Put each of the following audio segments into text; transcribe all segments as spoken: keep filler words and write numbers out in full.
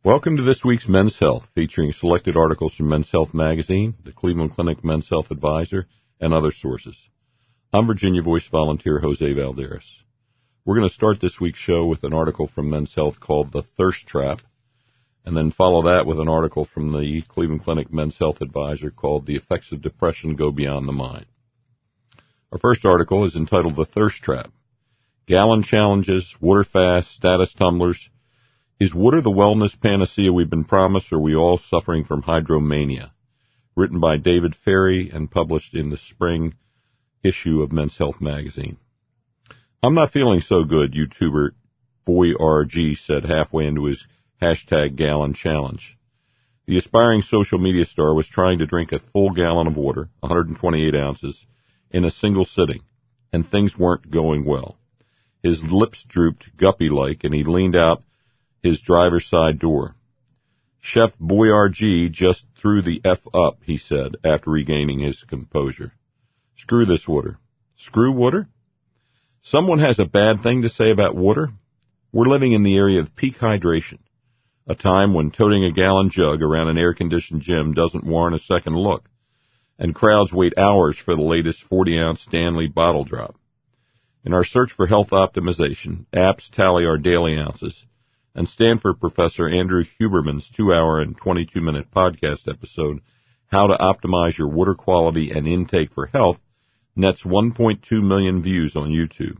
Welcome to this week's Men's Health, featuring selected articles from Men's Health magazine, the Cleveland Clinic Men's Health Advisor, and other sources. I'm Virginia Voice volunteer Jose Valderas. We're going to start this week's show with an article from Men's Health called The Thirst Trap, and then follow that with an article from the Cleveland Clinic Men's Health Advisor called The Effects of Depression Go Beyond the Mind. Our first article is entitled The Thirst Trap. Gallon challenges, water fasts, status tumblers. Is water the wellness panacea we've been promised, or are we all suffering from hydromania? Written by David Ferry and published in the spring issue of Men's Health magazine. I'm not feeling so good, YouTuber Boy R G said halfway into his hashtag gallon challenge. The aspiring social media star was trying to drink a full gallon of water, one hundred twenty-eight ounces, in a single sitting, and things weren't going well. His lips drooped guppy-like, and he leaned out his driver's side door. Chef Boy R G just threw the F up, he said, after regaining his composure. Screw this water. Screw water? Someone has a bad thing to say about water? We're living in the era of peak hydration, a time when toting a gallon jug around an air-conditioned gym doesn't warrant a second look, and crowds wait hours for the latest forty-ounce Stanley bottle drop. In our search for health optimization, apps tally our daily ounces, and Stanford professor Andrew Huberman's two-hour and twenty-two minute podcast episode, How to Optimize Your Water Quality and Intake for Health, nets one point two million views on YouTube.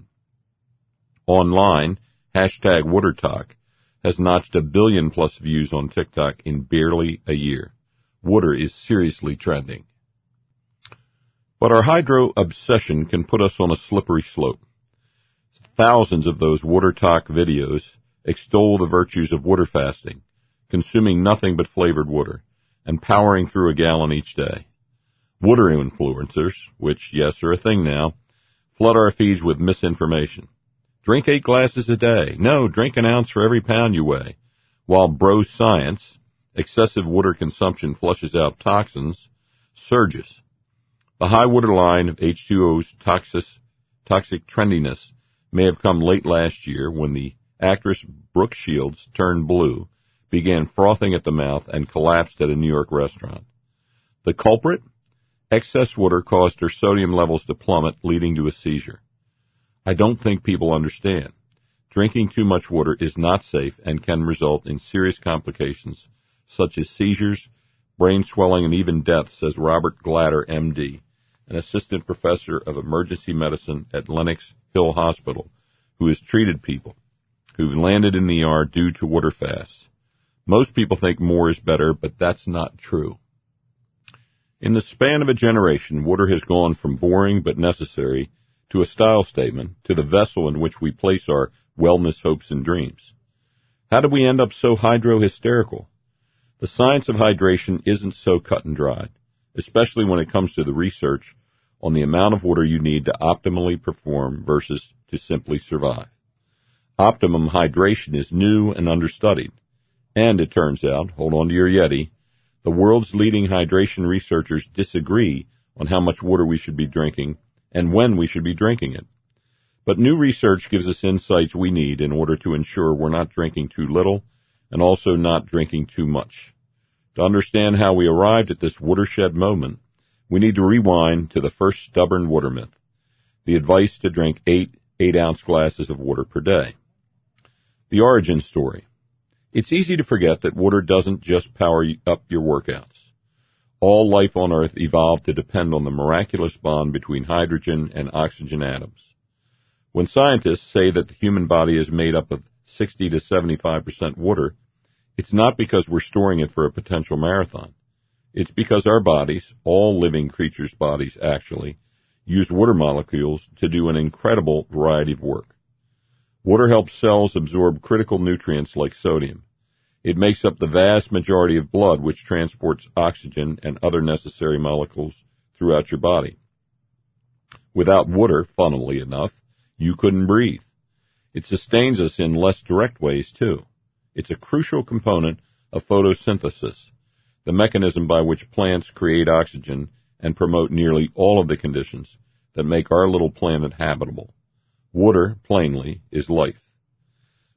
Online, hashtag WaterTalk has notched a billion plus views on TikTok in barely a year. Water is seriously trending. But our hydro obsession can put us on a slippery slope. Thousands of those WaterTalk videos extol the virtues of water fasting, consuming nothing but flavored water, and powering through a gallon each day. Water influencers, which, yes, are a thing now, flood our feeds with misinformation. Drink eight glasses a day. No, drink an ounce for every pound you weigh. While bro science, excessive water consumption flushes out toxins, surges. The high water line of H two O's toxic, toxic trendiness may have come late last year when the actress Brooke Shields turned blue, began frothing at the mouth, and collapsed at a New York restaurant. The culprit? Excess water caused her sodium levels to plummet, leading to a seizure. I don't think people understand. Drinking too much water is not safe and can result in serious complications such as seizures, brain swelling, and even death, says Robert Glatter, M D, an assistant professor of emergency medicine at Lenox Hill Hospital, who has treated people who've landed in the E R due to water fasts. Most people think more is better, but that's not true. In the span of a generation, water has gone from boring but necessary to a style statement to the vessel in which we place our wellness hopes and dreams. How did we end up so hydro-hysterical? The science of hydration isn't so cut and dried, especially when it comes to the research on the amount of water you need to optimally perform versus to simply survive. Optimum hydration is new and understudied, and it turns out, hold on to your Yeti, the world's leading hydration researchers disagree on how much water we should be drinking and when we should be drinking it. But new research gives us insights we need in order to ensure we're not drinking too little and also not drinking too much. To understand how we arrived at this watershed moment, we need to rewind to the first stubborn water myth, the advice to drink eight eight-ounce glasses of water per day. The origin story. It's easy to forget that water doesn't just power up your workouts. All life on Earth evolved to depend on the miraculous bond between hydrogen and oxygen atoms. When scientists say that the human body is made up of sixty to seventy-five percent water, it's not because we're storing it for a potential marathon. It's because our bodies, all living creatures' bodies actually, use water molecules to do an incredible variety of work. Water helps cells absorb critical nutrients like sodium. It makes up the vast majority of blood, which transports oxygen and other necessary molecules throughout your body. Without water, funnily enough, you couldn't breathe. It sustains us in less direct ways, too. It's a crucial component of photosynthesis, the mechanism by which plants create oxygen and promote nearly all of the conditions that make our little planet habitable. Water, plainly, is life.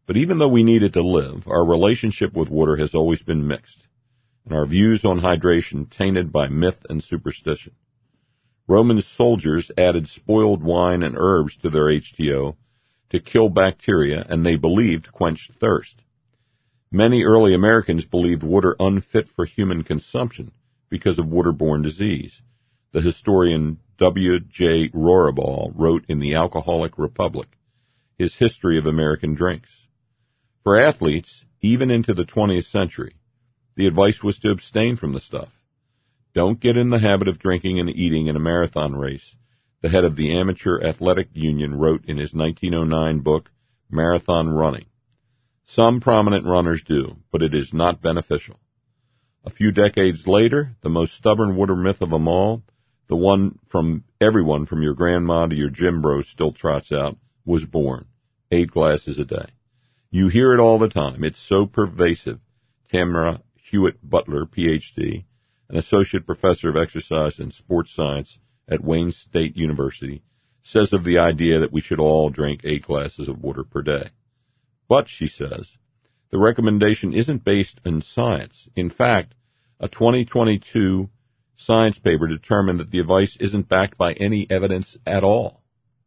But even though we need it to live, our relationship with water has always been mixed, and our views on hydration tainted by myth and superstition. Roman soldiers added spoiled wine and herbs to their H two O to kill bacteria, and they believed quenched thirst. Many early Americans believed water unfit for human consumption because of waterborne disease. The historian W J Rohrabal wrote in The Alcoholic Republic his history of American drinks. For athletes, even into the twentieth century, the advice was to abstain from the stuff. Don't get in the habit of drinking and eating in a marathon race, the head of the Amateur Athletic Union wrote in his nineteen oh nine book, Marathon Running. Some prominent runners do, but it is not beneficial. A few decades later, the most stubborn water myth of them all, the one from everyone from your grandma to your gym bro still trots out, was born. Eight glasses a day. You hear it all the time. It's so pervasive. Tamara Hewitt Butler, P H D, an associate professor of exercise and sports science at Wayne State University, says of the idea that we should all drink eight glasses of water per day. But, she says, the recommendation isn't based in science. In fact, a twenty twenty-two science paper determined that the advice isn't backed by any evidence at all.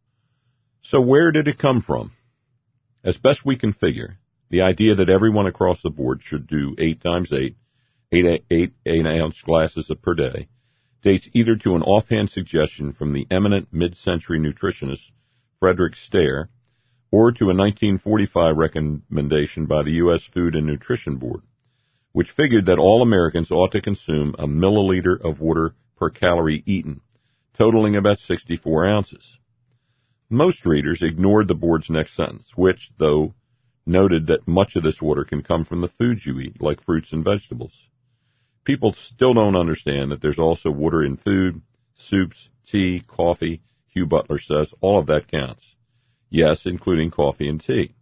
So where did it come from? As best we can figure, the idea that everyone across the board should do eight times eight, eight, eight, eight ounce glasses per day, dates either to an offhand suggestion from the eminent mid-century nutritionist Frederick Stare, or to a nineteen forty-five recommendation by the U S Food and Nutrition Board, which figured that all Americans ought to consume a milliliter of water per calorie eaten, totaling about sixty-four ounces. Most readers ignored the board's next sentence, which, though, noted that much of this water can come from the foods you eat, like fruits and vegetables. People still don't understand that there's also water in food, soups, tea, coffee. Hugh Butler says all of that counts. Yes, including coffee and tea.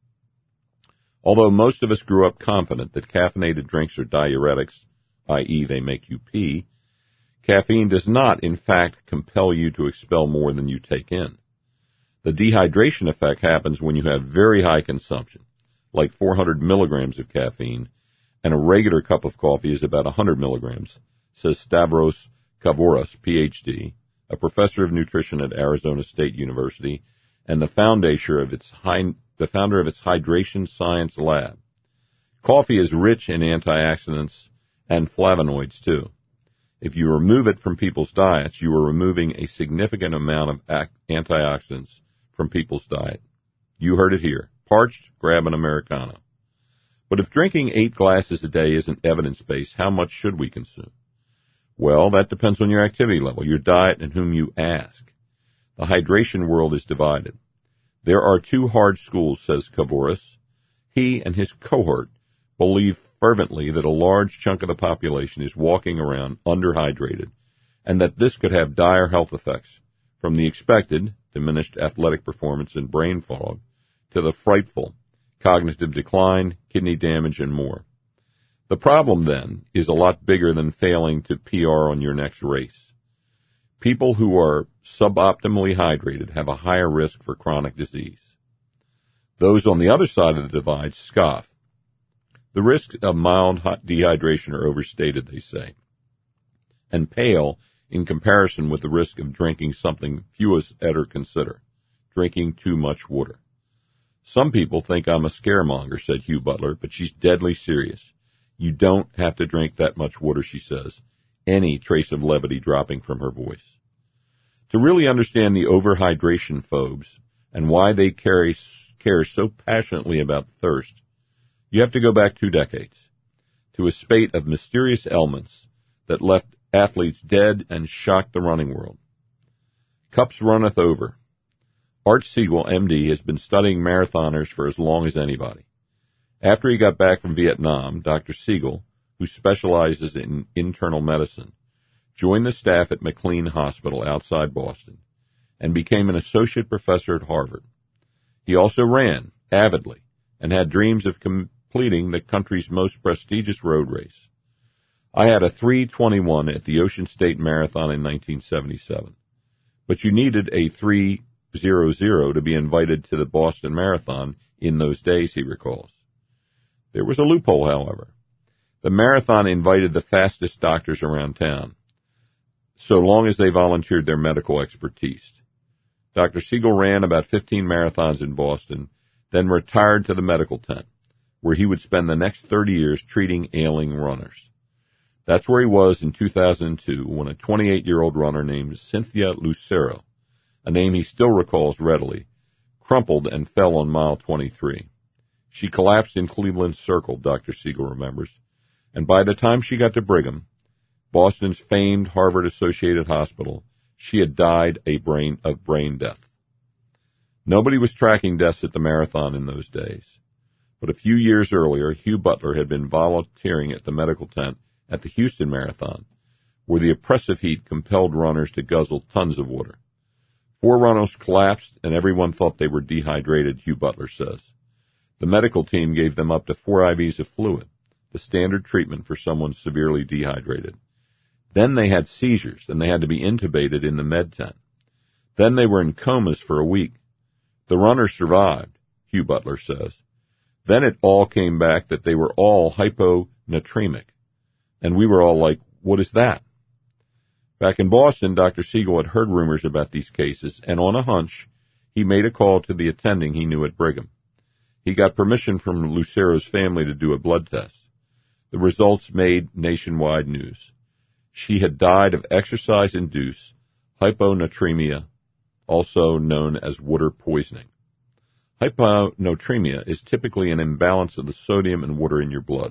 Although most of us grew up confident that caffeinated drinks are diuretics, that is they make you pee, caffeine does not, in fact, compel you to expel more than you take in. The dehydration effect happens when you have very high consumption, like four hundred milligrams of caffeine, and a regular cup of coffee is about one hundred milligrams, says Stavros Kavouras, P H D, a professor of nutrition at Arizona State University, and the founder of its, high, the founder of its Hydration Science Lab. Coffee is rich in antioxidants and flavonoids, too. If you remove it from people's diets, you are removing a significant amount of antioxidants from people's diet. You heard it here. Parched, grab an Americano. But if drinking eight glasses a day isn't evidence-based, how much should we consume? Well, that depends on your activity level, your diet, and whom you ask. The hydration world is divided. There are two hard schools, says Kavouras. He and his cohort believe fervently that a large chunk of the population is walking around underhydrated, and that this could have dire health effects, from the expected, diminished athletic performance and brain fog, to the frightful, cognitive decline, kidney damage, and more. The problem, then, is a lot bigger than failing to P R on your next race. People who are suboptimally hydrated have a higher risk for chronic disease. Those on the other side of the divide scoff. The risks of mild dehydration are overstated, they say, and pale in comparison with the risk of drinking something few of us ever consider, drinking too much water. Some people think I'm a scaremonger, said Hugh Butler, but she's deadly serious. You don't have to drink that much water, she says, any trace of levity dropping from her voice. To really understand the overhydration phobes and why they carry, care so passionately about thirst, you have to go back two decades, to a spate of mysterious ailments that left athletes dead and shocked the running world. Cups runneth over. Art Siegel, M D, has been studying marathoners for as long as anybody. After he got back from Vietnam, Doctor Siegel, who specializes in internal medicine, joined the staff at McLean Hospital outside Boston and became an associate professor at Harvard. He also ran, avidly, and had dreams of completing the country's most prestigious road race. I had a three twenty-one at the Ocean State Marathon in nineteen seventy-seven, but you needed a three hundred to be invited to the Boston Marathon in those days, he recalls. There was a loophole, however. The marathon invited the fastest doctors around town, so long as they volunteered their medical expertise. Doctor Siegel ran about fifteen marathons in Boston, then retired to the medical tent, where he would spend the next thirty years treating ailing runners. That's where he was in two thousand two when a twenty-eight-year-old runner named Cynthia Lucero, a name he still recalls readily, crumpled and fell on mile twenty-three. She collapsed in Cleveland Circle, Doctor Siegel remembers, and by the time she got to Brigham, Boston's famed Harvard-associated hospital, she had died a brain of brain death. Nobody was tracking deaths at the marathon in those days, but a few years earlier, Hugh Butler had been volunteering at the medical tent at the Houston Marathon, where the oppressive heat compelled runners to guzzle tons of water. Four runners collapsed, and everyone thought they were dehydrated, Hugh Butler says. The medical team gave them up to four I Vs of fluid, the standard treatment for someone severely dehydrated. Then they had seizures, and they had to be intubated in the med tent. Then they were in comas for a week. The runners survived, Hugh Butler says. Then it all came back that they were all hyponatremic, and we were all like, what is that? Back in Boston, Doctor Siegel had heard rumors about these cases, and on a hunch, he made a call to the attending he knew at Brigham. He got permission from Lucero's family to do a blood test. The results made nationwide news. She had died of exercise-induced hyponatremia, also known as water poisoning. Hyponatremia is typically an imbalance of the sodium and water in your blood.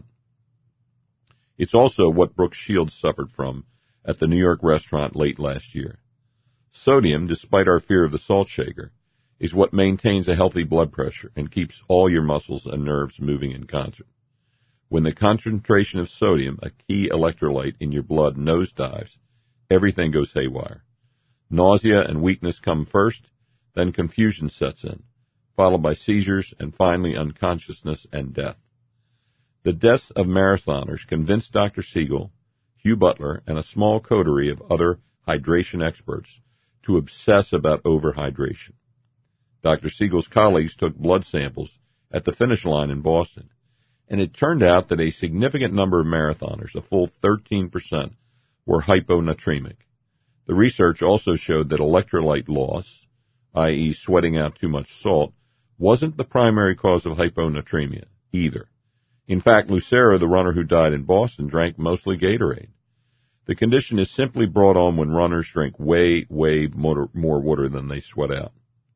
It's also what Brooke Shields suffered from at the New York restaurant late last year. Sodium, despite our fear of the salt shaker, is what maintains a healthy blood pressure and keeps all your muscles and nerves moving in concert. When the concentration of sodium, a key electrolyte in your blood, nosedives, everything goes haywire. Nausea and weakness come first, then confusion sets in, followed by seizures, and finally unconsciousness and death. The deaths of marathoners convinced Doctor Siegel, Hugh Butler, and a small coterie of other hydration experts to obsess about overhydration. Doctor Siegel's colleagues took blood samples at the finish line in Boston, and it turned out that a significant number of marathoners, a full thirteen percent, were hyponatremic. The research also showed that electrolyte loss, that is sweating out too much salt, wasn't the primary cause of hyponatremia either. In fact, Lucero, the runner who died in Boston, drank mostly Gatorade. The condition is simply brought on when runners drink way, way more, more water than they sweat out.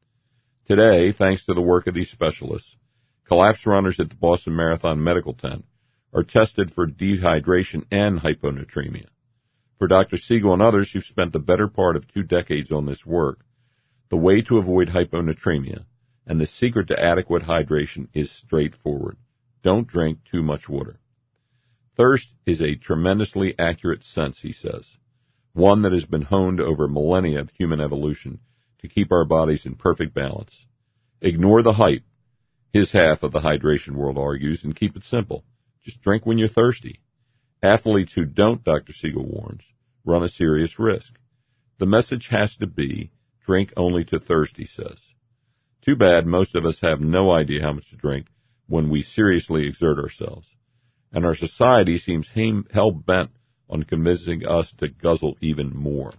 Today, thanks to the work of these specialists, collapsed runners at the Boston Marathon medical tent are tested for dehydration and hyponatremia. For Doctor Siegel and others who've spent the better part of two decades on this work, the way to avoid hyponatremia and the secret to adequate hydration is straightforward. Don't drink too much water. Thirst is a tremendously accurate sense, he says, one that has been honed over millennia of human evolution to keep our bodies in perfect balance. Ignore the hype, his half of the hydration world argues, and keep it simple. Just drink when you're thirsty. Athletes who don't, Doctor Siegel warns, run a serious risk. The message has to be, drink only to thirst, he says. Too bad most of us have no idea how much to drink when we seriously exert ourselves, and our society seems hell-bent on convincing us to guzzle even more.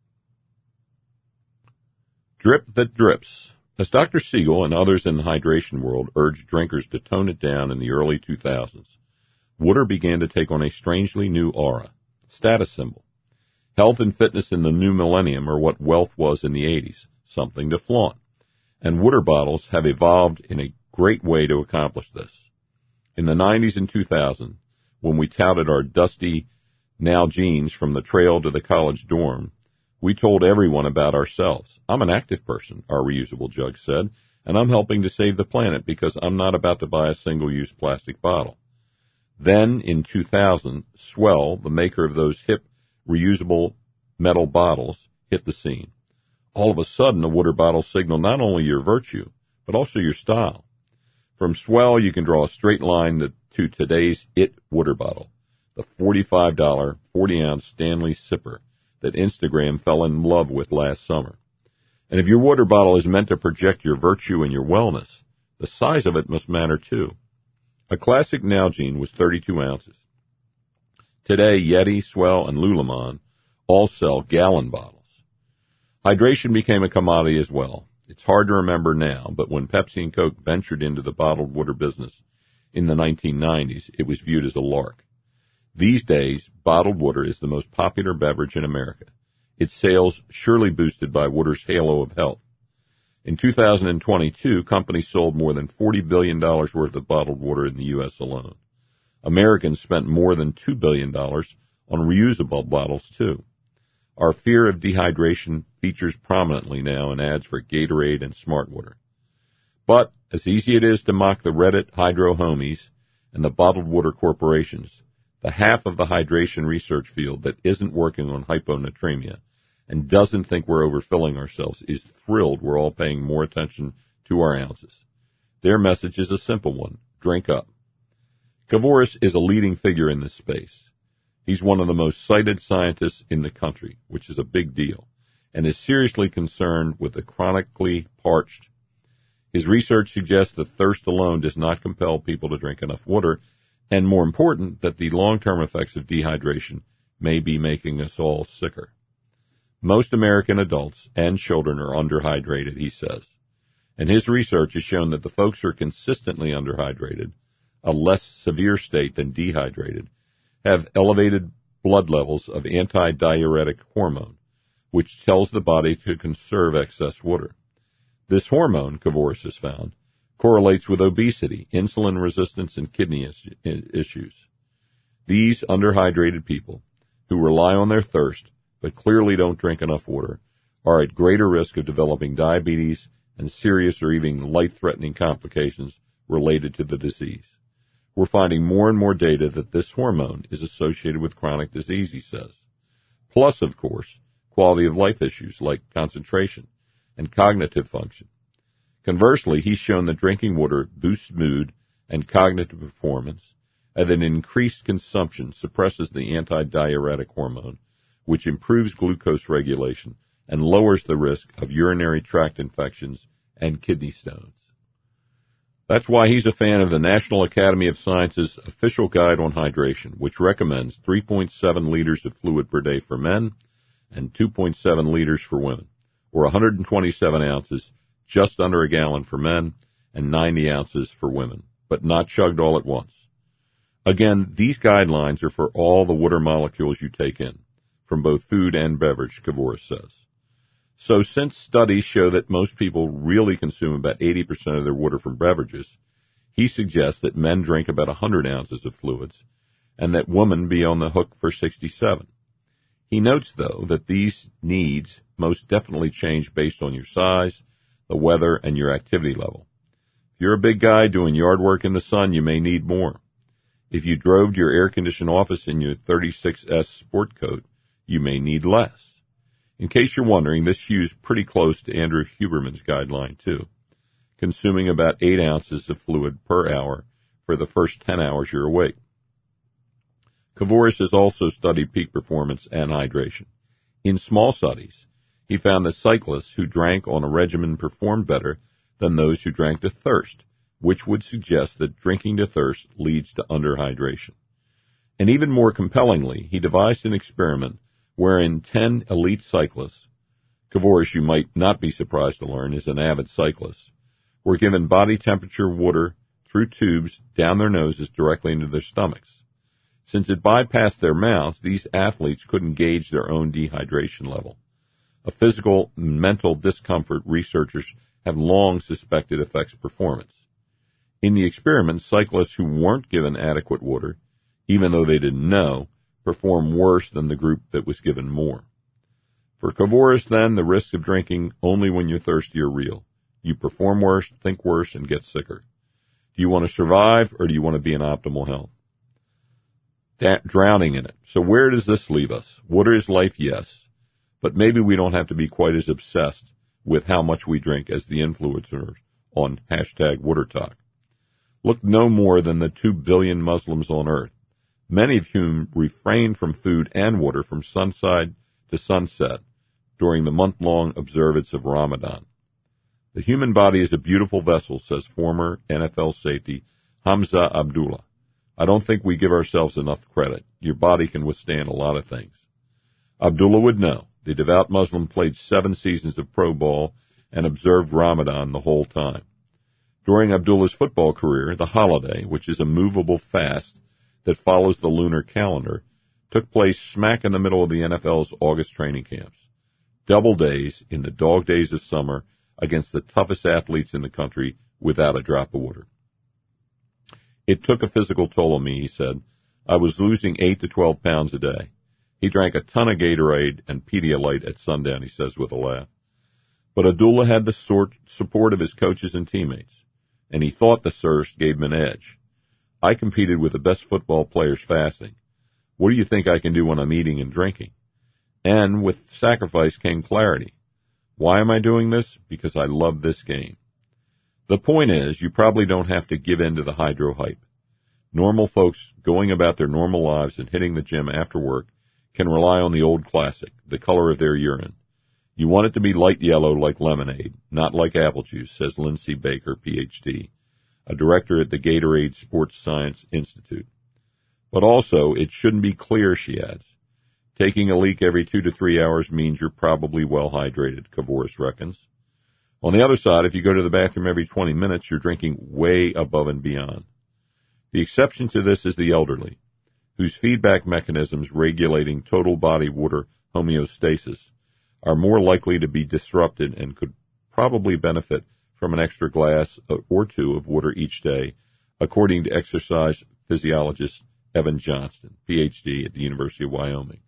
Drip that drips. As Doctor Siegel and others in the hydration world urged drinkers to tone it down in the early two thousands, water began to take on a strangely new aura, status symbol. Health and fitness in the new millennium are what wealth was in the eighties, something to flaunt, and water bottles have evolved in a great way to accomplish this. In the nineties and two thousand, when we touted our dusty Nalgene's from the trail to the college dorm, we told everyone about ourselves. I'm an active person, our reusable jug said, and I'm helping to save the planet because I'm not about to buy a single-use plastic bottle. Then, in two thousand, Swell, the maker of those hip reusable metal bottles, hit the scene. All of a sudden, a water bottle signaled not only your virtue, but also your style. From Swell, you can draw a straight line to today's It water bottle, the forty-five dollars forty-ounce Stanley Sipper that Instagram fell in love with last summer. And if your water bottle is meant to project your virtue and your wellness, the size of it must matter too. A classic Nalgene was thirty-two ounces. Today, Yeti, Swell, and Lululemon all sell gallon bottles. Hydration became a commodity as well. It's hard to remember now, but when Pepsi and Coke ventured into the bottled water business in the nineteen nineties, it was viewed as a lark. These days, bottled water is the most popular beverage in America. Its sales surely boosted by water's halo of health. In two thousand twenty-two, companies sold more than forty billion dollars worth of bottled water in the U S alone. Americans spent more than two billion dollars on reusable bottles, too. Our fear of dehydration features prominently now in ads for Gatorade and Smartwater. But, as easy it is to mock the Reddit hydro homies and the bottled water corporations, the half of the hydration research field that isn't working on hyponatremia and doesn't think we're overfilling ourselves is thrilled we're all paying more attention to our ounces. Their message is a simple one: drink up. Kavoris is a leading figure in this space. He's one of the most cited scientists in the country, which is a big deal, and is seriously concerned with the chronically parched. His research suggests that thirst alone does not compel people to drink enough water, and more important, that the long-term effects of dehydration may be making us all sicker. Most American adults and children are underhydrated, he says, and his research has shown that the folks who are consistently underhydrated, a less severe state than dehydrated, have elevated blood levels of anti-diuretic hormone, which tells the body to conserve excess water. This hormone, Kavoris has found, correlates with obesity, insulin resistance, and kidney issues. These underhydrated people, who rely on their thirst but clearly don't drink enough water, are at greater risk of developing diabetes and serious or even life-threatening complications related to the disease. We're finding more and more data that this hormone is associated with chronic disease, he says. Plus, of course, quality of life issues like concentration and cognitive function. Conversely, he's shown that drinking water boosts mood and cognitive performance, and that increased consumption suppresses the anti-diuretic hormone, which improves glucose regulation and lowers the risk of urinary tract infections and kidney stones. That's why he's a fan of the National Academy of Sciences' official guide on hydration, which recommends three point seven liters of fluid per day for men and two point seven liters for women, or one hundred twenty-seven ounces, just under a gallon for men, and ninety ounces for women, but not chugged all at once. Again, these guidelines are for all the water molecules you take in, from both food and beverage, Kavoris says. So since studies show that most people really consume about eighty percent of their water from beverages, he suggests that men drink about one hundred ounces of fluids and that women be on the hook for sixty-seven. He notes, though, that these needs most definitely change based on your size, the weather, and your activity level. If you're a big guy doing yard work in the sun, you may need more. If you drove to your air-conditioned office in your thirty-six S sport coat, you may need less. In case you're wondering, this hew's pretty close to Andrew Huberman's guideline, too, consuming about eight ounces of fluid per hour for the first ten hours you're awake. Kavoris has also studied peak performance and hydration. In small studies, he found that cyclists who drank on a regimen performed better than those who drank to thirst, which would suggest that drinking to thirst leads to underhydration. And even more compellingly, he devised an experiment wherein ten elite cyclists, Kavoris, you might not be surprised to learn, is an avid cyclist, were given body temperature water through tubes down their noses directly into their stomachs. Since it bypassed their mouths, these athletes couldn't gauge their own dehydration level, a physical and mental discomfort researchers have long suspected affects performance. In the experiment, cyclists who weren't given adequate water, even though they didn't know, perform worse than the group that was given more. For Kavoris, then, the risks of drinking only when you're thirsty are real. You perform worse, think worse, and get sicker. Do you want to survive, or do you want to be in optimal health? That, drowning in it. So where does this leave us? Water is life, yes, but maybe we don't have to be quite as obsessed with how much we drink as the influencers on hashtag WaterTalk. Look no more than the two billion Muslims on earth, many of whom refrain from food and water from sunset to sunset during the month-long observance of Ramadan. The human body is a beautiful vessel, says former N F L safety Hamza Abdullah. I don't think we give ourselves enough credit. Your body can withstand a lot of things. Abdullah would know. The devout Muslim played seven seasons of pro ball and observed Ramadan the whole time. During Abdullah's football career, the holiday, which is a movable fast that follows the lunar calendar, took place smack in the middle of the N F L's August training camps. Double days in the dog days of summer against the toughest athletes in the country without a drop of water. It took a physical toll on me, he said. I was losing eight to twelve pounds a day. He drank a ton of Gatorade and Pedialyte at sundown, he says with a laugh. But Abdullah had the sort, support of his coaches and teammates, and he thought the thirst gave him an edge. I competed with the best football players fasting. What do you think I can do when I'm eating and drinking? And with sacrifice came clarity. Why am I doing this? Because I love this game. The point is, you probably don't have to give in to the hydro hype. Normal folks going about their normal lives and hitting the gym after work can rely on the old classic, the color of their urine. You want it to be light yellow like lemonade, not like apple juice, says Lindsay Baker, P H D, a director at the Gatorade Sports Science Institute. But also, it shouldn't be clear, she adds. Taking a leak every two to three hours means you're probably well hydrated, Kavoris reckons. On the other side, if you go to the bathroom every twenty minutes, you're drinking way above and beyond. The exception to this is the elderly, whose feedback mechanisms regulating total body water homeostasis are more likely to be disrupted and could probably benefit from an extra glass or two of water each day, according to exercise physiologist Evan Johnston, P H D at the University of Wyoming.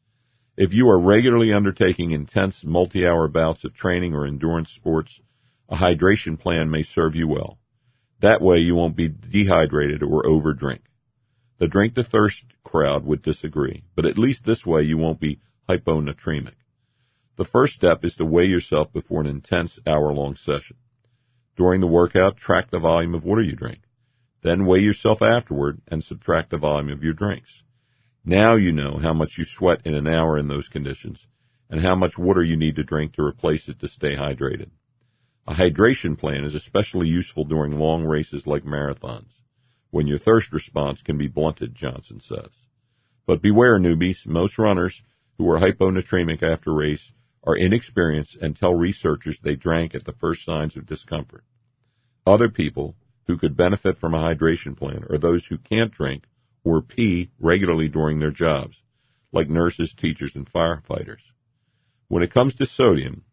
If you are regularly undertaking intense multi-hour bouts of training or endurance sports, a hydration plan may serve you well. That way you won't be dehydrated or overdrink. The drink to thirst crowd would disagree, but at least this way you won't be hyponatremic. The first step is to weigh yourself before an intense hour-long session. During the workout, track the volume of water you drink. Then weigh yourself afterward and subtract the volume of your drinks. Now you know how much you sweat in an hour in those conditions and how much water you need to drink to replace it to stay hydrated. A hydration plan is especially useful during long races like marathons, when your thirst response can be blunted, Johnson says. But beware, newbies. Most runners who are hyponatremic after a race are inexperienced and tell researchers they drank at the first signs of discomfort. Other people who could benefit from a hydration plan are those who can't drink or pee regularly during their jobs, like nurses, teachers, and firefighters. When it comes to sodium,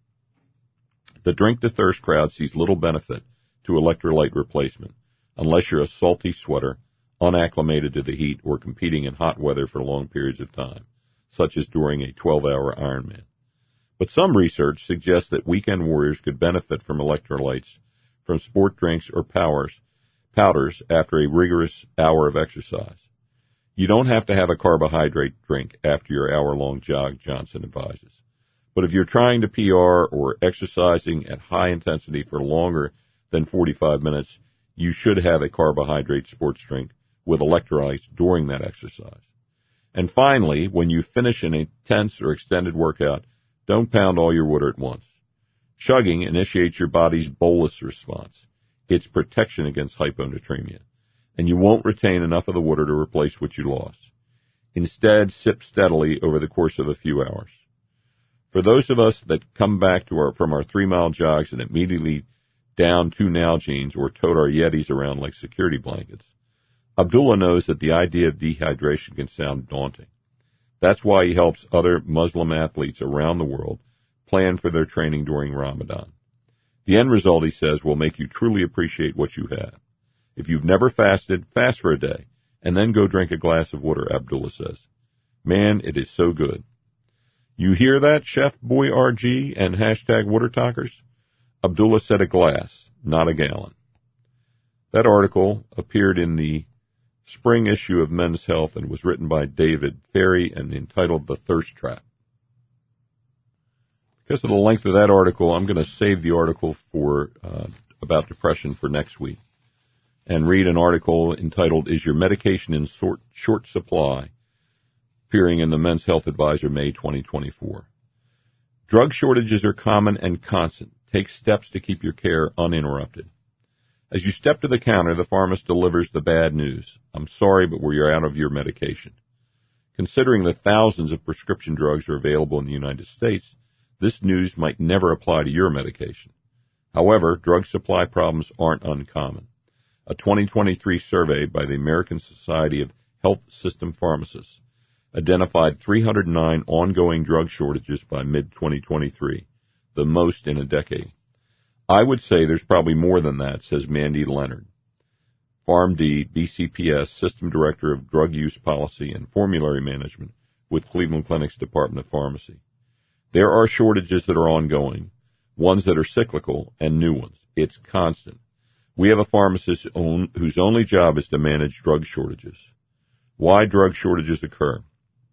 the drink-to-thirst crowd sees little benefit to electrolyte replacement, unless you're a salty sweater, unacclimated to the heat, or competing in hot weather for long periods of time, such as during a twelve-hour Ironman. But some research suggests that weekend warriors could benefit from electrolytes from sport drinks or powers, powders after a rigorous hour of exercise. You don't have to have a carbohydrate drink after your hour-long jog, Johnson advises. But if you're trying to P R or exercising at high intensity for longer than forty-five minutes, you should have a carbohydrate sports drink with electrolytes during that exercise. And finally, when you finish an intense or extended workout, don't pound all your water at once. Chugging initiates your body's bolus response, its protection against hyponatremia, and you won't retain enough of the water to replace what you lost. Instead, sip steadily over the course of a few hours. For those of us that come back to our, from our three-mile jogs and immediately down two Nalgene's or tote our Yetis around like security blankets, Abdullah knows that the idea of dehydration can sound daunting. That's why he helps other Muslim athletes around the world plan for their training during Ramadan. The end result, he says, will make you truly appreciate what you have. If you've never fasted, fast for a day, and then go drink a glass of water, Abdullah says. Man, it is so good. You hear that, Chef Boy R G and hashtag Water Talkers? Abdullah said a glass, not a gallon. That article appeared in the spring issue of Men's Health and was written by David Ferry and entitled The Thirst Trap. Because of the length of that article, I'm going to save the article for uh, about depression for next week and read an article entitled, Is Your Medication in Short, short Supply? Appearing in the Men's Health Advisor, May twenty twenty-four. Drug shortages are common and constant. Take steps to keep your care uninterrupted. As you step to the counter, the pharmacist delivers the bad news. I'm sorry, but we're out of your medication. Considering that thousands of prescription drugs are available in the United States, this news might never apply to your medication. However, drug supply problems aren't uncommon. A twenty twenty-three survey by the American Society of Health System Pharmacists identified three hundred nine ongoing drug shortages by mid twenty twenty-three, the most in a decade. I would say there's probably more than that, says Mandy Leonard, PharmD, B C P S, System Director of Drug Use Policy and Formulary Management with Cleveland Clinic's Department of Pharmacy. There are shortages that are ongoing, ones that are cyclical, and new ones. It's constant. We have a pharmacist own, whose only job is to manage drug shortages. Why drug shortages occur?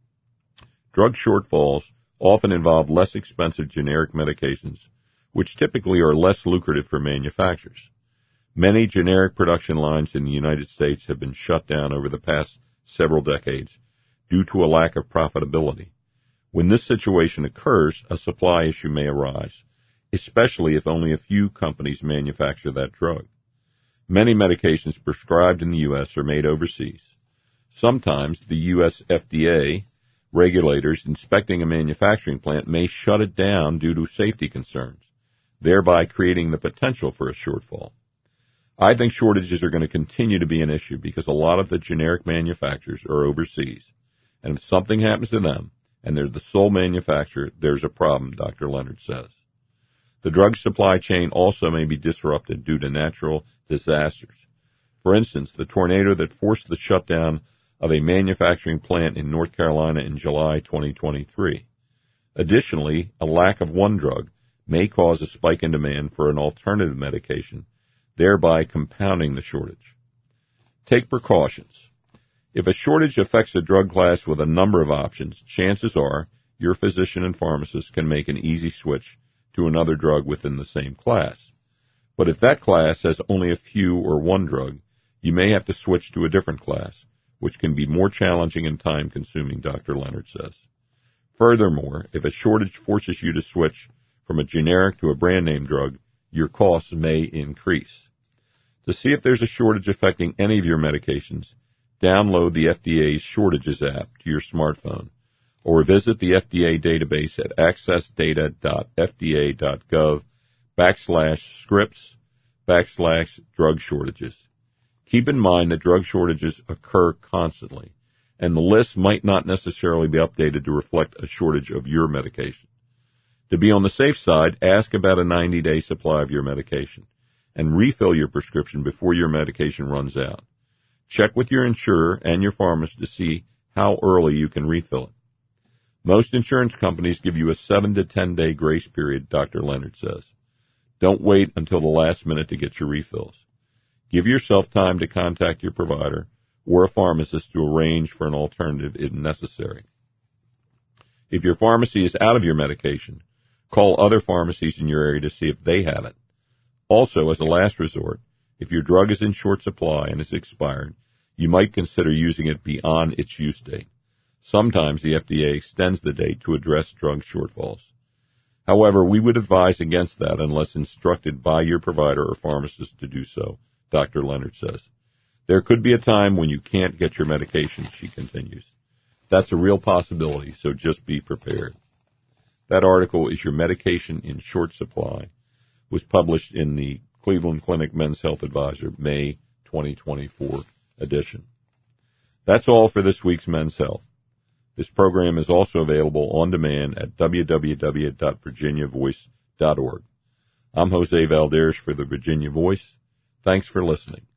Drug shortfalls often involve less expensive generic medications, which typically are less lucrative for manufacturers. Many generic production lines in the United States have been shut down over the past several decades due to a lack of profitability. When this situation occurs, a supply issue may arise, especially if only a few companies manufacture that drug. Many medications prescribed in the U S are made overseas. Sometimes the U S F D A regulators inspecting a manufacturing plant may shut it down due to safety concerns, thereby creating the potential for a shortfall. I think shortages are going to continue to be an issue because a lot of the generic manufacturers are overseas, and if something happens to them and they're the sole manufacturer, there's a problem, Doctor Leonard says. The drug supply chain also may be disrupted due to natural disasters. For instance, the tornado that forced the shutdown of a manufacturing plant in North Carolina in July twenty twenty-three. Additionally, a lack of one drug may cause a spike in demand for an alternative medication, thereby compounding the shortage. Take precautions. If a shortage affects a drug class with a number of options, chances are your physician and pharmacist can make an easy switch to another drug within the same class. But if that class has only a few or one drug, you may have to switch to a different class, which can be more challenging and time-consuming, Doctor Leonard says. Furthermore, if a shortage forces you to switch from a generic to a brand-name drug, your costs may increase. To see if there's a shortage affecting any of your medications, download the F D A's Shortages app to your smartphone, or visit the F D A database at accessdata.fda.gov backslash scripts backslash drug shortages. Keep in mind that drug shortages occur constantly, and the list might not necessarily be updated to reflect a shortage of your medication. To be on the safe side, ask about a ninety-day supply of your medication, and refill your prescription before your medication runs out. Check with your insurer and your pharmacist to see how early you can refill it. Most insurance companies give you a seven to ten day grace period, Doctor Leonard says. Don't wait until the last minute to get your refills. Give yourself time to contact your provider or a pharmacist to arrange for an alternative if necessary. If your pharmacy is out of your medication, call other pharmacies in your area to see if they have it. Also, as a last resort, if your drug is in short supply and is expired, you might consider using it beyond its use date. Sometimes the F D A extends the date to address drug shortfalls. However, we would advise against that unless instructed by your provider or pharmacist to do so, Doctor Leonard says. There could be a time when you can't get your medication, she continues. That's a real possibility, so just be prepared. That article is Your Medication in Short Supply, was published in the Cleveland Clinic Men's Health Advisor, May twenty twenty-four edition. That's all for this week's Men's Health. This program is also available on demand at w w w dot virginia voice dot org. I'm Jose Valderas for the Virginia Voice. Thanks for listening.